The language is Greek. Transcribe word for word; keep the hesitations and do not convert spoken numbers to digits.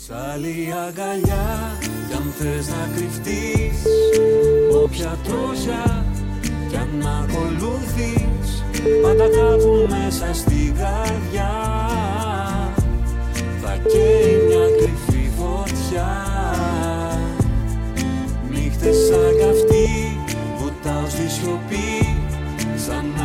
Σ' άλλη αγκαλιά κι αν θες να κρυφτείς, όποια τρόχια κι αν μ' ακολουθείς, πάντα κάπου μέσα στην καρδιά θα καίει μια κρυφή φωτιά. Νύχτες σαν καυτή βουτάω στη σιωπή, σαν να